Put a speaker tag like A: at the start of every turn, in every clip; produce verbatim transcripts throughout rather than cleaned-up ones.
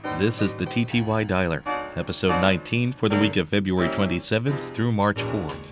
A: This is the T T Y Dialer, episode nineteen for the week of February twenty-seventh through March fourth.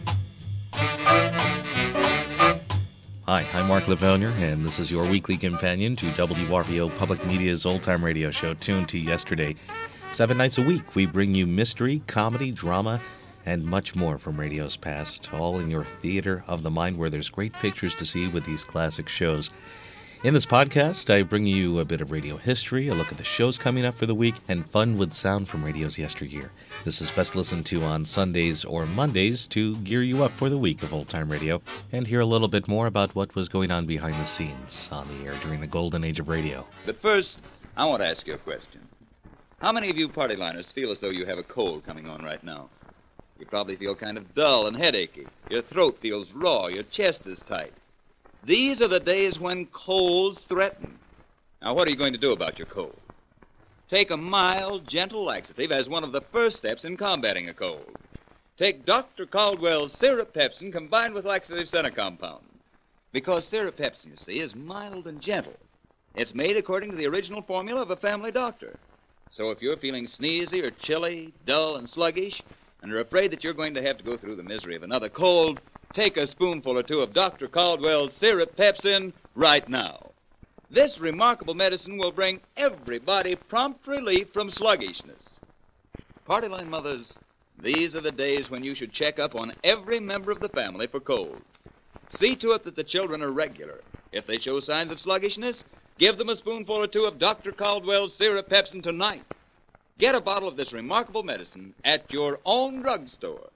A: Hi, I'm Mark Livonia, and this is your weekly companion to W R V O Public Media's old-time radio show, Tuned to Yesterday. Seven nights a week, we bring you mystery, comedy, drama, and much more from radio's past, all in your theater of the mind where there's great pictures to see with these classic shows. In this podcast, I bring you a bit of radio history, a look at the shows coming up for the week, and fun with sound from radio's yesteryear. This is best listened to on Sundays or Mondays to gear you up for the week of old-time radio and hear a little bit more about what was going on behind the scenes on the air during the golden age of radio.
B: But first, I want to ask you a question. How many of you party liners feel as though you have a cold coming on right now? You probably feel kind of dull and headachy. Your throat feels raw. Your chest is tight. These are the days when colds threaten. Now, what are you going to do about your cold? Take a mild, gentle laxative as one of the first steps in combating a cold. Take Doctor Caldwell's Syrup Pepsin combined with laxative center compound. Because Syrup Pepsin, you see, is mild and gentle. It's made according to the original formula of a family doctor. So if you're feeling sneezy or chilly, dull and sluggish, and are afraid that you're going to have to go through the misery of another cold, take a spoonful or two of Doctor Caldwell's Syrup Pepsin right now. This remarkable medicine will bring everybody prompt relief from sluggishness. Party line mothers, these are the days when you should check up on every member of the family for colds. See to it that the children are regular. If they show signs of sluggishness, give them a spoonful or two of Doctor Caldwell's Syrup Pepsin tonight. Get a bottle of this remarkable medicine at your own drugstore.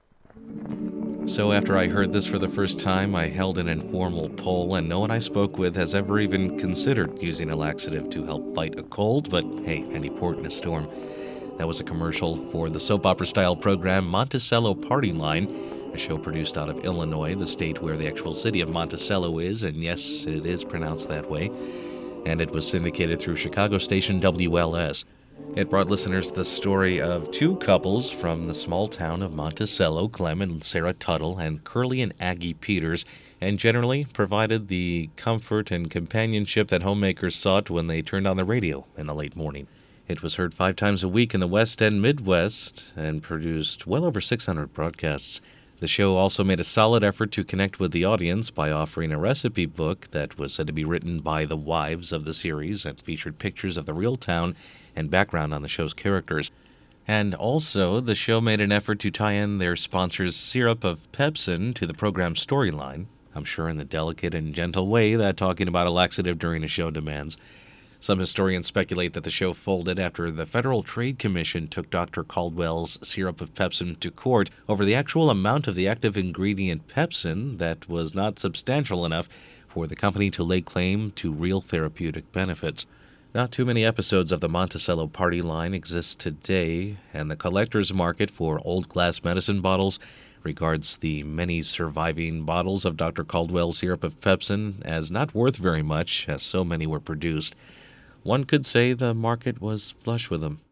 A: So after I heard this for the first time, I held an informal poll, and no one I spoke with has ever even considered using a laxative to help fight a cold, but hey, any port in a storm. That was a commercial for the soap opera-style program Monticello Party Line, a show produced out of Illinois, the state where the actual city of Monticello is, and yes, it is pronounced that way, and it was syndicated through Chicago station W L S. It brought listeners the story of two couples from the small town of Monticello, Clem and Sarah Tuttle, and Curly and Aggie Peters, and generally provided the comfort and companionship that homemakers sought when they turned on the radio in the late morning. It was heard five times a week in the West and Midwest and produced well over six hundred broadcasts. The show also made a solid effort to connect with the audience by offering a recipe book that was said to be written by the wives of the series and featured pictures of the real town and background on the show's characters. And also, the show made an effort to tie in their sponsor's Syrup of Pepsin to the program's storyline, I'm sure in the delicate and gentle way that talking about a laxative during a show demands. Some historians speculate that the show folded after the Federal Trade Commission took Doctor Caldwell's Syrup of Pepsin to court over the actual amount of the active ingredient pepsin that was not substantial enough for the company to lay claim to real therapeutic benefits. Not too many episodes of the Monticello Party Line exist today, and the collector's market for old glass medicine bottles regards the many surviving bottles of Doctor Caldwell's Syrup of Pepsin as not worth very much, as so many were produced. One could say the market was flush with them.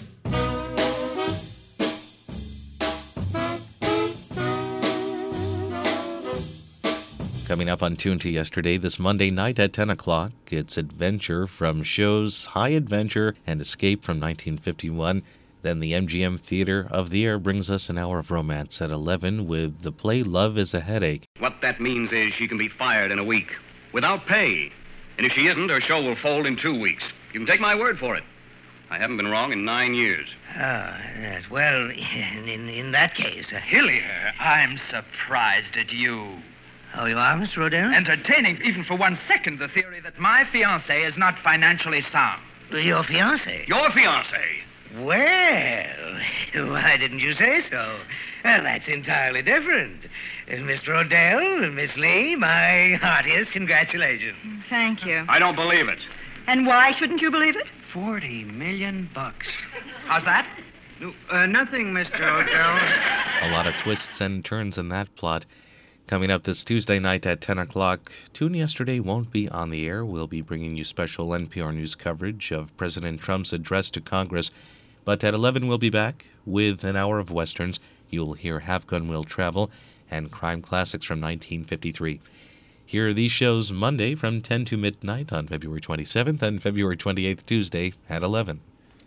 A: Coming up on Tuned to Yesterday this Monday night at ten o'clock, it's Adventure from shows High Adventure and Escape from nineteen fifty-one. Then the M G M Theater of the Air brings us an hour of romance at eleven with the play Love is a Headache.
C: What that means is she can be fired in a week, without pay. And if she isn't, her show will fold in two weeks. You can take my word for it. I haven't been wrong in nine years.
D: Oh, yes. Well, in, in, in that case... Uh,
E: Hillier, I'm surprised at you.
D: Oh, you are, Mister Rodell?
E: Entertaining, even for one second, the theory that my fiancée is not financially sound.
D: Your fiancé?
C: Your fiancé?
D: Well, why didn't you say so? Well, that's entirely different. Uh, Mister Odell, Miss Lee, my heartiest congratulations.
F: Thank you.
C: I don't believe it.
F: And why shouldn't you believe it?
D: Forty million bucks.
E: How's that?
D: No, uh, nothing, Mister Odell.
A: A lot of twists and turns in that plot. Coming up this Tuesday night at ten o'clock, Tune Yesterday won't be on the air. We'll be bringing you special N P R News coverage of President Trump's address to Congress. But at eleven, we'll be back with an hour of Westerns. You'll hear Half Gun Will Travel and crime classics from nineteen fifty-three. Hear these shows Monday from ten to midnight on February twenty-seventh and February twenty-eighth Tuesday at eleven.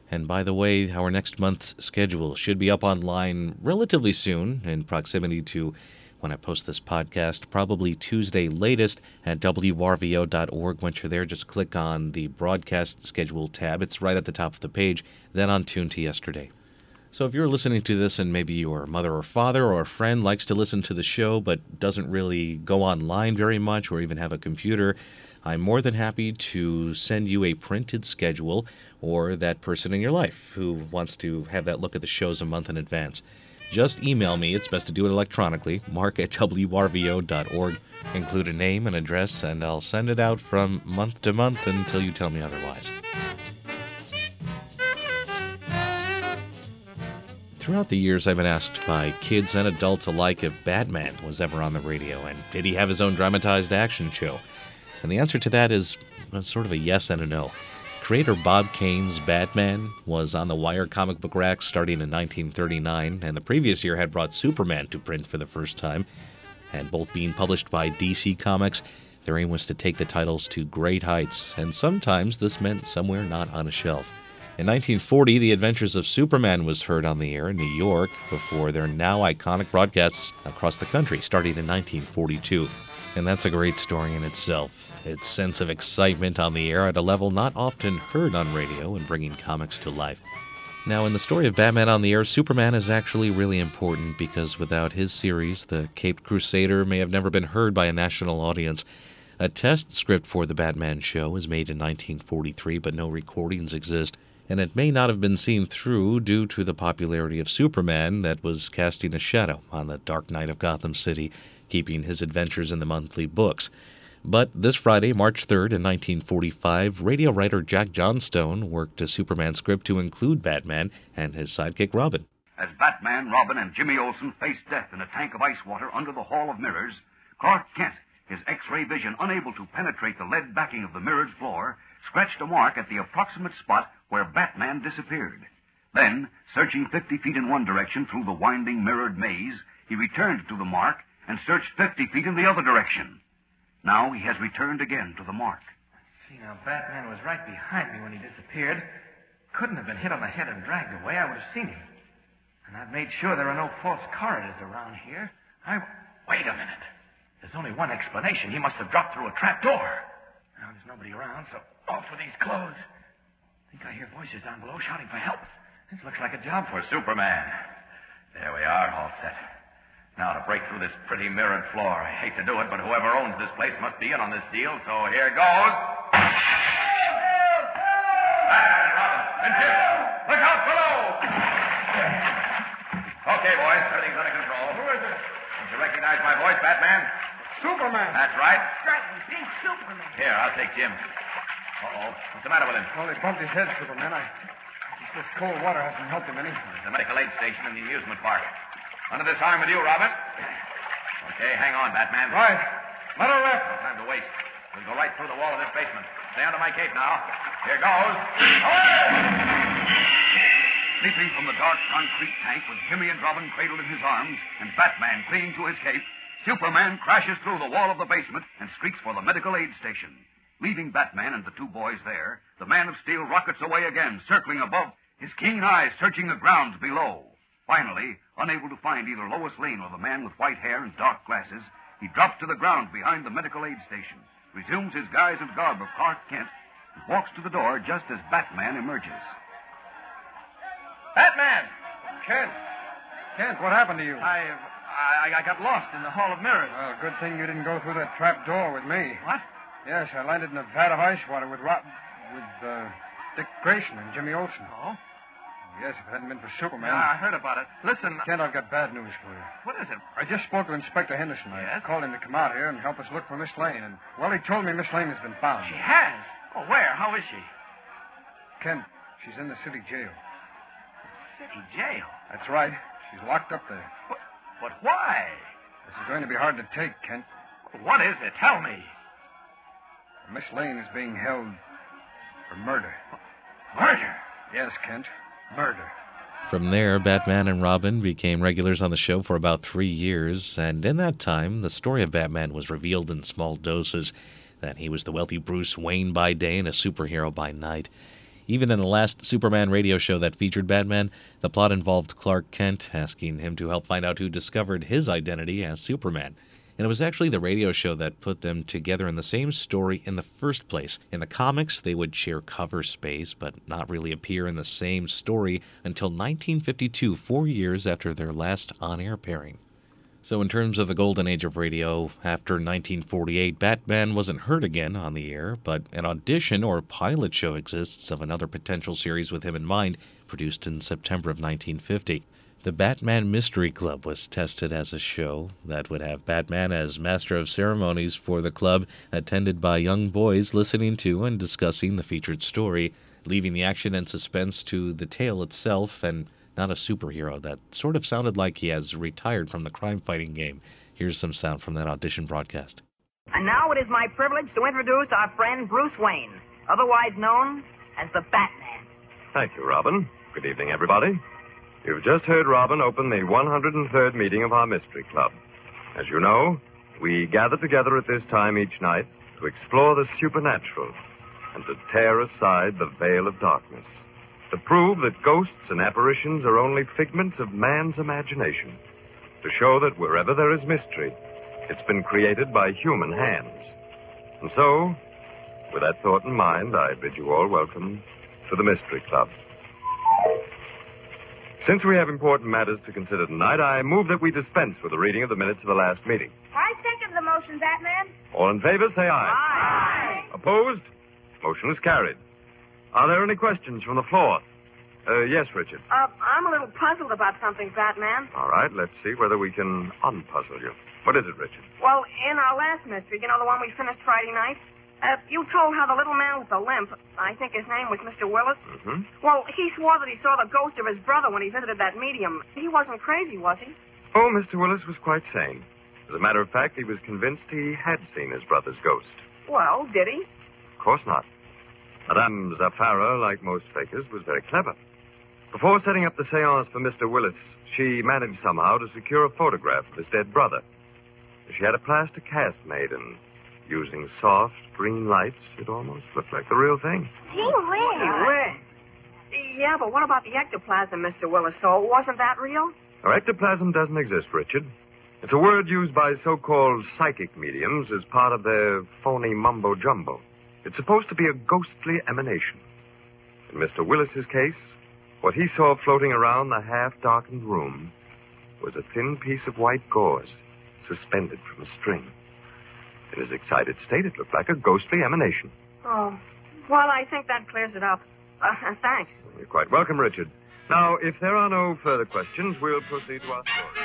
A: And by the way, our next month's schedule should be up online relatively soon, in proximity to when I post this podcast, probably Tuesday latest at W R V O dot org. Once you're there, just click on the broadcast schedule tab. It's right at the top of the page, then on Tune to Yesterday. So if you're listening to this and maybe your mother or father or a friend likes to listen to the show but doesn't really go online very much or even have a computer, I'm more than happy to send you a printed schedule, or that person in your life who wants to have that look at the shows a month in advance. Just email me. It's best to do it electronically, mark at W R V O dot org. Include a name and address, and I'll send it out from month to month until you tell me otherwise. Throughout the years, I've been asked by kids and adults alike if Batman was ever on the radio, and did he have his own dramatized action show? And the answer to that is uh, sort of a yes and a no. Creator Bob Kane's Batman was on the Wire comic book racks starting in nineteen thirty-nine, and the previous year had brought Superman to print for the first time. And both being published by D C Comics, their aim was to take the titles to great heights, and sometimes this meant somewhere not on a shelf. In nineteen forty, The Adventures of Superman was heard on the air in New York before their now iconic broadcasts across the country, starting in nineteen forty-two. And that's a great story in itself. Its sense of excitement on the air at a level not often heard on radio and bringing comics to life. Now, in the story of Batman on the Air, Superman is actually really important because without his series, the Caped Crusader may have never been heard by a national audience. A test script for the Batman show was made in nineteen forty-three, but no recordings exist, and it may not have been seen through due to the popularity of Superman that was casting a shadow on the Dark Knight of Gotham City, keeping his adventures in the monthly books. But this Friday, March third, in nineteen forty-five, radio writer Jack Johnstone worked a Superman script to include Batman and his sidekick Robin.
G: As Batman, Robin, and Jimmy Olsen faced death in a tank of ice water under the Hall of Mirrors, Clark Kent, his X-ray vision unable to penetrate the lead backing of the mirrored floor, scratched a mark at the approximate spot where Batman disappeared. Then, searching fifty feet in one direction through the winding mirrored maze, he returned to the mark and searched fifty feet in the other direction. Now he has returned again to the mark.
E: See, now, Batman was right behind me when he disappeared. Couldn't have been hit on the head and dragged away. I would have seen him. And I've made sure there are no false corridors around here. I... Wait a minute. There's only one explanation. He must have dropped through a trap door. Now, there's nobody around, so off with these clothes. I think I hear voices down below shouting for help. This looks like a job for
H: Superman. There we are, all set. Now to break through this pretty mirrored floor. I hate to do it, but whoever owns this place must be in on this deal, so here goes. Batman and Robin, and Jim, look out below! Okay, boys, everything's under control. Who is it? Don't you recognize my voice, Batman?
I: Superman.
H: That's right.
F: Striking pink Superman.
H: Here, I'll take Jim. Uh-oh. What's the matter with him?
I: Well, he bumped his head, Superman. I... This cold water hasn't helped him any.
H: There's a medical aid station in the amusement park. Under this arm with you, Robin. Okay, hang on, Batman.
I: Right. Let her rip.
H: No time to waste. We'll go right through the wall of this basement. Stay under my cape now. Here goes. Away!
G: Leaping from the dark concrete tank with Jimmy and Robin cradled in his arms and Batman clinging to his cape, Superman crashes through the wall of the basement and streaks for the medical aid station. Leaving Batman and the two boys there, the Man of Steel rockets away again, circling above, his keen eyes searching the ground below. Finally, unable to find either Lois Lane or the man with white hair and dark glasses, he drops to the ground behind the medical aid station, resumes his guise and garb of Clark Kent, and walks to the door just as Batman emerges.
I: Batman! Kent. Kent, what happened to you?
E: I, I, I got lost in the Hall of Mirrors.
I: Well, good thing you didn't go through that trap door with me.
E: What?
I: Yes, I landed in a vat of ice water with Rob... with, uh, Dick Grayson and Jimmy Olsen.
E: Oh?
I: Yes, if it hadn't been for Superman...
E: Yeah, I heard about it. Listen...
I: Kent, I've got bad news for you.
E: What is it?
I: I just spoke to Inspector Henderson. I
E: Yes?
I: called him to come out here and help us look for Miss Lane, and, well, he told me Miss Lane has been found.
E: She has? Oh, where? How is she?
I: Kent, she's in the city jail.
E: City jail?
I: That's right. She's locked up there.
E: But, but why?
I: This is going to be hard to take, Kent.
E: What is it? Tell me.
I: Miss Lane is being held for murder.
E: Murder?
I: Yes, Kent. Murder.
A: From there, Batman and Robin became regulars on the show for about three years, and in that time, the story of Batman was revealed in small doses, that he was the wealthy Bruce Wayne by day and a superhero by night. Even in the last Superman radio show that featured Batman, the plot involved Clark Kent asking him to help find out who discovered his identity as Superman. And it was actually the radio show that put them together in the same story in the first place. In the comics, they would share cover space, but not really appear in the same story until nineteen fifty-two, four years after their last on-air pairing. So in terms of the golden age of radio, after nineteen forty-eight, Batman wasn't heard again on the air, but an audition or pilot show exists of another potential series with him in mind, produced in September of nineteen fifty. The Batman Mystery Club was tested as a show that would have Batman as master of ceremonies for the club, attended by young boys listening to and discussing the featured story, leaving the action and suspense to the tale itself and not a superhero that sort of sounded like he has retired from the crime-fighting game. Here's some sound from that audition broadcast.
J: And now it is my privilege to introduce our friend Bruce Wayne, otherwise known as the Batman.
K: Thank you, Robin. Good evening, everybody. You've just heard Robin open the one hundred third meeting of our Mystery Club. As you know, we gather together at this time each night to explore the supernatural and to tear aside the veil of darkness, to prove that ghosts and apparitions are only figments of man's imagination, to show that wherever there is mystery, it's been created by human hands. And so, with that thought in mind, I bid you all welcome to the Mystery Club. Since we have important matters to consider tonight, I move that we dispense with the reading of the minutes of the last meeting.
L: I second the motion, Batman.
K: All in favor, say aye.
L: Aye.
K: Opposed? Motion is carried. Are there any questions from the floor? Uh, yes, Richard.
J: Uh, I'm a little puzzled about something, Batman.
K: All right, let's see whether we can unpuzzle you. What is it, Richard?
J: Well, in our last mystery, you know, the one we finished Friday night, uh, you told how the little man with the limp, I think his name was Mister Willis.
K: Mm-hmm.
J: Well, he swore that he saw the ghost of his brother when he visited that medium. He wasn't crazy, was he?
K: Oh, Mister Willis was quite sane. As a matter of fact, he was convinced he had seen his brother's ghost.
J: Well, did he?
K: Of course not. Madame Zafara, like most fakers, was very clever. Before setting up the seance for Mister Willis, she managed somehow to secure a photograph of his dead brother. She had a plaster cast made, and using soft green lights, it almost looked like the real thing.
L: Gee whiz.
J: Gee whiz. Yeah, but what about the ectoplasm, Mister Willis? So wasn't that real?
K: Now, ectoplasm doesn't exist, Richard. It's a word used by so-called psychic mediums as part of their phony mumbo-jumbo. It's supposed to be a ghostly emanation. In Mister Willis's case, what he saw floating around the half-darkened room was a thin piece of white gauze suspended from a string. In his excited state, it looked like a ghostly emanation.
J: Oh, well, I think that clears it up. Uh, thanks.
K: You're quite welcome, Richard. Now, if there are no further questions, we'll proceed to our story.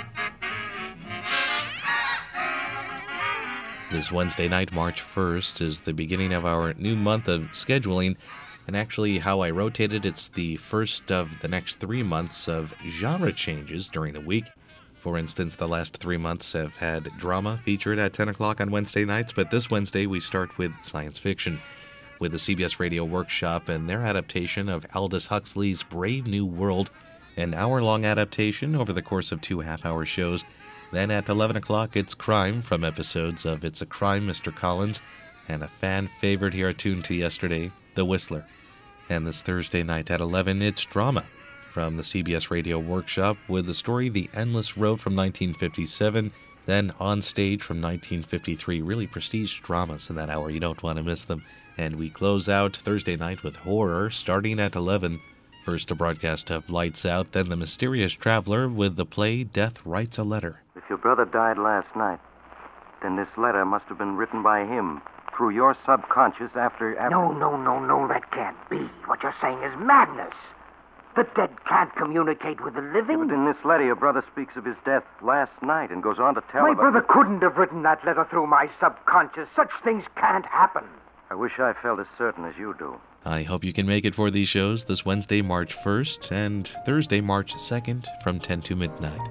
A: This Wednesday night, March first, is the beginning of our new month of scheduling. And actually, how I rotated, it's the first of the next three months of genre changes during the week. For instance, the last three months have had drama featured at ten o'clock on Wednesday nights, but this Wednesday we start with science fiction, with the C B S Radio Workshop and their adaptation of Aldous Huxley's Brave New World, an hour-long adaptation over the course of two half-hour shows. Then at eleven o'clock, it's crime from episodes of It's a Crime, Mister Collins, and a fan favorite here tuned to yesterday, The Whistler. And this Thursday night at eleven, it's drama from the C B S Radio Workshop with the story The Endless Road from nineteen fifty-seven, then On Stage from nineteen fifty-three. Really prestige dramas in that hour. You don't want to miss them. And we close out Thursday night with horror starting at eleven. First, a broadcast of Lights Out, then The Mysterious Traveler with the play Death Writes a Letter.
M: If your brother died last night, then this letter must have been written by him through your subconscious after... after...
D: No, no, no, no, that can't be. What you're saying is madness. The dead can't communicate with the living.
M: Yeah, but in this letter, your brother speaks of his death last night and goes on to tell
D: My
M: about...
D: brother couldn't have written that letter through my subconscious. Such things can't happen.
M: I wish I felt as certain as you do.
A: I hope you can make it for these shows this Wednesday, March first, and Thursday, March second, from ten to midnight.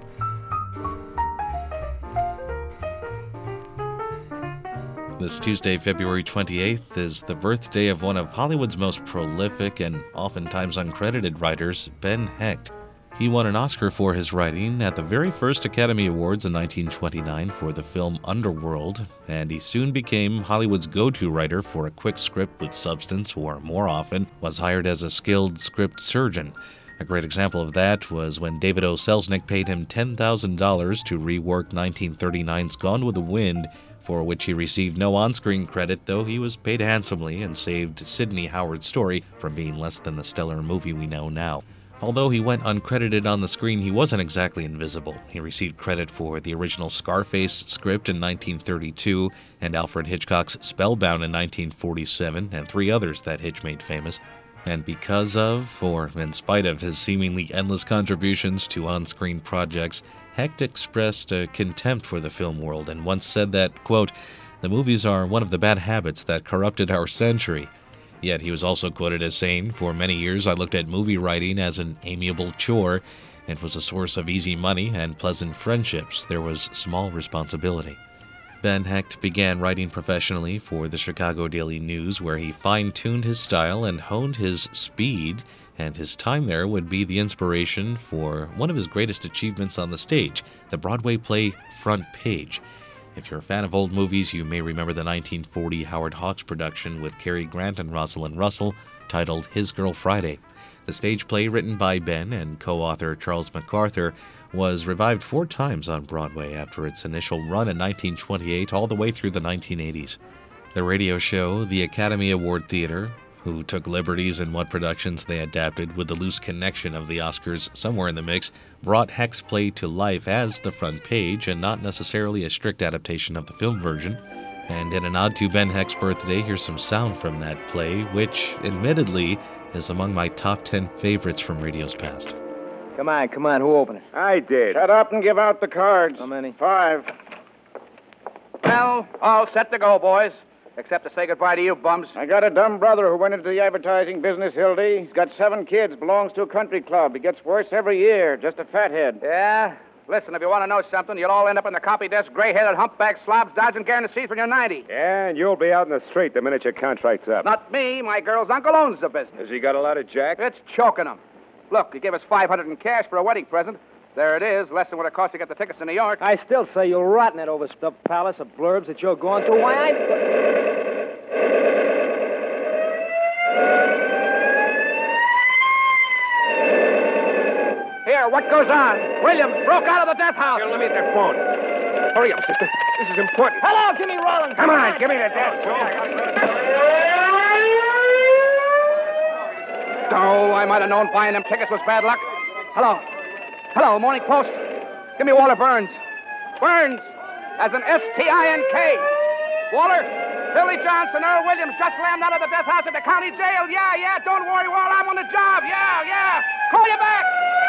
A: This Tuesday, February twenty-eighth, is the birthday of one of Hollywood's most prolific and oftentimes uncredited writers, Ben Hecht. He won an Oscar for his writing at the very first Academy Awards in nineteen twenty-nine for the film Underworld, and he soon became Hollywood's go-to writer for a quick script with substance, or more often, was hired as a skilled script surgeon. A great example of that was when David O. Selznick paid him ten thousand dollars to rework nineteen thirty-nine's Gone with the Wind, for which he received no on-screen credit, though he was paid handsomely and saved Sidney Howard's story from being less than the stellar movie we know now. Although he went uncredited on the screen, he wasn't exactly invisible. He received credit for the original Scarface script in nineteen thirty-two and Alfred Hitchcock's Spellbound in nineteen forty-seven, and three others that Hitch made famous. And because of, or in spite of, his seemingly endless contributions to on-screen projects, Hecht expressed a contempt for the film world and once said that, quote, "The movies are one of the bad habits that corrupted our century." Yet he was also quoted as saying, "For many years I looked at movie writing as an amiable chore. It was a source of easy money and pleasant friendships. There was small responsibility." Ben Hecht began writing professionally for the Chicago Daily News, where he fine-tuned his style and honed his speed, and his time there would be the inspiration for one of his greatest achievements on the stage, the Broadway play Front Page. If you're a fan of old movies, you may remember the nineteen forty Howard Hawks production with Cary Grant and Rosalind Russell, titled His Girl Friday. The stage play, written by Ben and co-author Charles MacArthur, was revived four times on Broadway after its initial run in nineteen twenty-eight all the way through the nineteen eighties. The radio show, the Academy Award Theater, who took liberties in what productions they adapted with the loose connection of the Oscars somewhere in the mix, brought Hecht's play to life as the Front Page and not necessarily a strict adaptation of the film version. And in a nod to Ben Hecht's birthday, here's some sound from that play, which, admittedly, is among my top ten favorites from radio's past.
N: Come on, come on, who opened it?
O: I did. Shut up and give out the cards.
N: How many?
O: Five.
N: Well, all set to go, boys. Except to say goodbye to you, bums.
O: I got a dumb brother who went into the advertising business, Hildy. He's got seven kids, belongs to a country club. He gets worse every year, just a fathead.
N: Yeah? Listen, if you want to know something, you'll all end up in the copy desk, gray-headed humpback slobs dodging guarantees when you're ninety.
P: Yeah, and you'll be out in the street the minute your contract's up.
N: Not me. My girl's uncle owns the business.
P: Has he got a lot of jack?
N: It's choking him. Look, he gave us five hundred in cash for a wedding present. There it is, less than what it cost to get the tickets to New York.
Q: I still say you'll rot in that overstuffed palace of blurbs that you're going through. Why, I...
N: Here, what goes on? Williams broke out of the death house.
P: Here, let me get that phone. Hurry up, sister. This is important.
Q: Hello, Jimmy Rollins.
P: Come on, give me the desk.
N: Oh, I might have known buying them tickets was bad luck. Hello. Hello, Morning Post. Give me Walter Burns. Burns, as an S T I N K. Walter, Billy Johnson, Earl Williams just slammed out of the death house at the county jail. Yeah, yeah, don't worry, Walt, I'm on the job. Yeah, yeah. Call you back.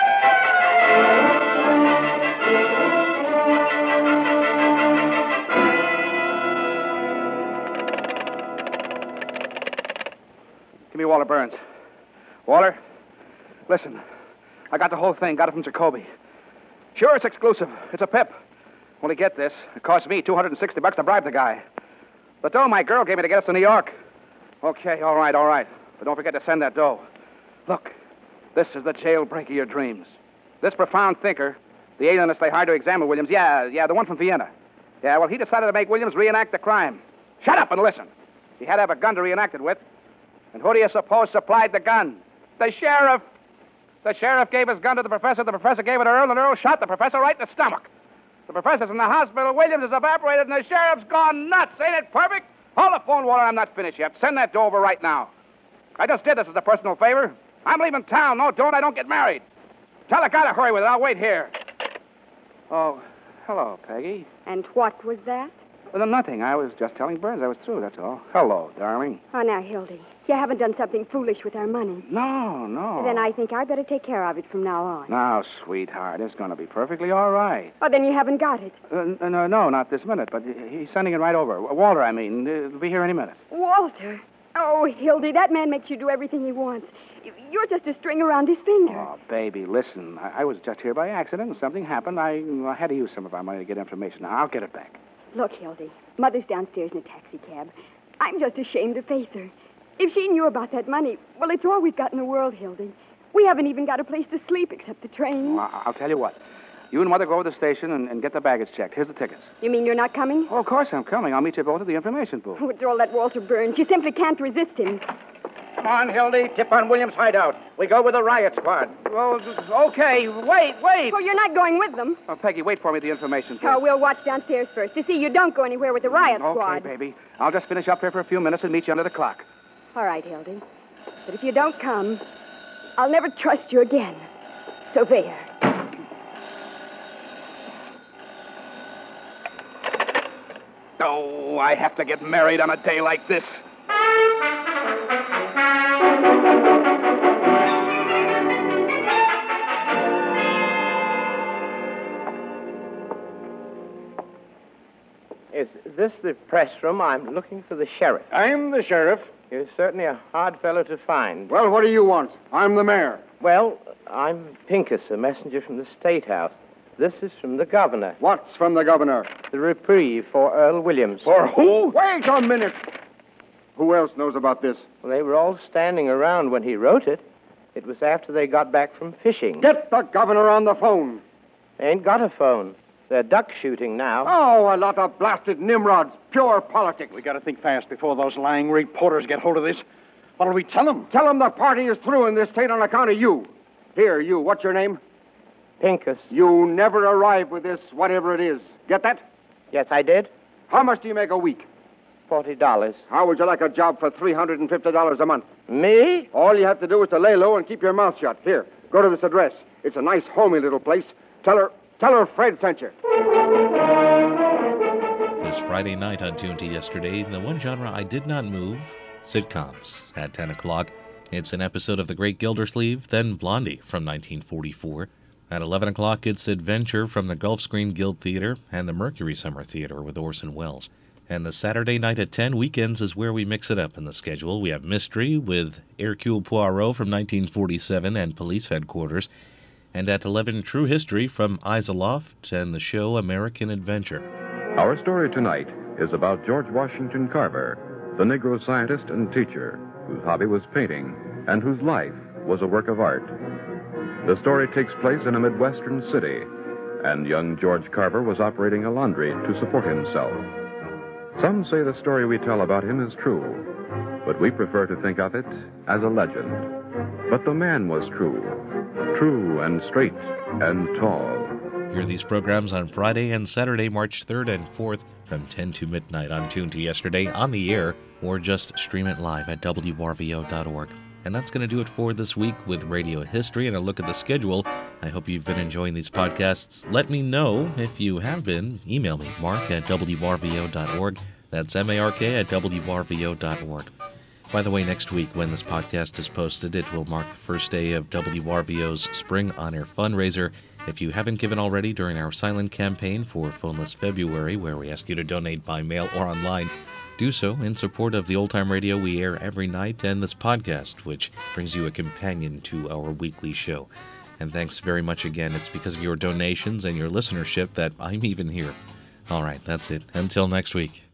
N: Give me Walter Burns. Walter, listen. I got the whole thing. Got it from Jacoby. Sure, it's exclusive. It's a pip. Only get this. It cost me two hundred sixty bucks to bribe the guy. The dough my girl gave me to get us to New York. Okay, all right, all right. But don't forget to send that dough. Look, this is the jailbreak of your dreams. This profound thinker, the alienist they hired to examine Williams, yeah, yeah, the one from Vienna. Yeah, well, he decided to make Williams reenact the crime. Shut up and listen. He had to have a gun to reenact it with. And who do you suppose supplied the gun? The sheriff. The sheriff gave his gun to the professor. The professor gave it to Earl, and Earl shot the professor right in the stomach. The professor's in the hospital. Williams is evaporated, and the sheriff's gone nuts. Ain't it perfect? Hold the phone, Walter. I'm not finished yet. Send that dough over right now. I just did this as a personal favor. I'm leaving town. No, don't. I don't get married. Tell the guy to hurry with it. I'll wait here. Oh, hello, Peggy.
R: And what was that?
N: Well, nothing. I was just telling Burns I was through, that's all. Hello, darling.
R: Oh, now, Hildy, you haven't done something foolish with our money.
N: No, no.
R: Then I think I better take care of it from now on.
N: Now, sweetheart, it's going to be perfectly all right.
R: Oh, then you haven't got it.
N: Uh, no, no, not this minute, but he's sending it right over. Walter, I mean. He'll be here any minute.
R: Walter? Oh, Hildy, that man makes you do everything he wants. You're just a string around his finger.
N: Oh, baby, listen. I, I was just here by accident, and something happened. I, I had to use some of our money to get information. Now, I'll get it back.
R: Look, Hildy, Mother's downstairs in a taxi cab. I'm just ashamed to face her. If she knew about that money, well, it's all we've got in the world, Hildy. We haven't even got a place to sleep except the train.
N: Well, I'll tell you what. You and Mother go to the station and, and get the baggage checked. Here's the tickets.
R: You mean you're not coming?
N: Oh, of course I'm coming. I'll meet you both at the information booth.
R: Oh, it's all that Walter Burns. You simply can't resist him.
O: Come on, Hildy. Tip on Williams' hideout. We go with the riot squad.
N: Well, okay. Wait, wait.
R: Oh, you're not going with them.
N: Oh, Peggy, wait for me at the information booth.
R: Oh, we'll watch downstairs first to see you don't go anywhere with the riot squad.
N: Okay, baby. I'll just finish up here for a few minutes and meet you under the clock.
R: All right, Hildy. But if you don't come, I'll never trust you again. So there.
N: Oh, I have to get married on a day like this.
S: Is this the press room? I'm looking for the sheriff.
O: I'm the sheriff.
S: You're certainly a hard fellow to find.
O: Well, what do you want? I'm the mayor.
S: Well, I'm Pincus, a messenger from the State House. This is from the governor.
O: What's from the governor?
S: The reprieve for Earl Williams.
O: For who? Wait a minute. Who else knows about this?
S: Well, they were all standing around when he wrote it. It was after they got back from fishing.
O: Get the governor on the phone.
S: They ain't got a phone. They're duck shooting now.
O: Oh, a lot of blasted nimrods. Pure politics.
I: We got to think fast before those lying reporters get hold of this. What'll we tell them?
O: Tell them the party is through in this state on account of you. Here, you. What's your name?
S: Pincus.
O: You never arrived with this, whatever it is. Get that?
S: Yes, I did.
O: How much do you make a week?
S: Forty dollars.
O: How would you like a job for three hundred and fifty dollars a month?
S: Me?
O: All you have to do is to lay low and keep your mouth shut. Here, go to this address. It's a nice, homey little place. Tell her, tell her Fred sent you.
A: This Friday night on Tuned to Yesterday, the one genre I did not move, sitcoms. At ten o'clock, it's an episode of The Great Gildersleeve, then Blondie from nineteen forty-four. At eleven o'clock, it's Adventure from the Gulf Screen Guild Theater and the Mercury Summer Theater with Orson Welles. And the Saturday night at ten, Weekends, is where we mix it up in the schedule. We have Mystery with Hercule Poirot from nineteen forty-seven and Police Headquarters. And at eleven, True History from Eyes Aloft and the show American Adventure.
T: Our story tonight is about George Washington Carver, the Negro scientist and teacher whose hobby was painting and whose life was a work of art. The story takes place in a Midwestern city, and young George Carver was operating a laundry to support himself. Some say the story we tell about him is true, but we prefer to think of it as a legend. But the man was true, true and straight and tall.
A: Hear these programs on Friday and Saturday, March third and fourth from ten to midnight on Tuned to Yesterday on the air, or just stream it live at W R V O dot org. And that's going to do it for this week with Radio History and a look at the schedule. I hope you've been enjoying these podcasts. Let me know if you have been. Email me, mark at W R V O dot org. That's M A R K at W R V O dot org. By the way, next week when this podcast is posted, it will mark the first day of W R V O's Spring On Air fundraiser. If you haven't given already during our silent campaign for Phoneless February, where we ask you to donate by mail or online, do so in support of the Old Time Radio we air every night and this podcast, which brings you a companion to our weekly show. And thanks very much again. It's because of your donations and your listenership that I'm even here. All right, that's it. Until next week.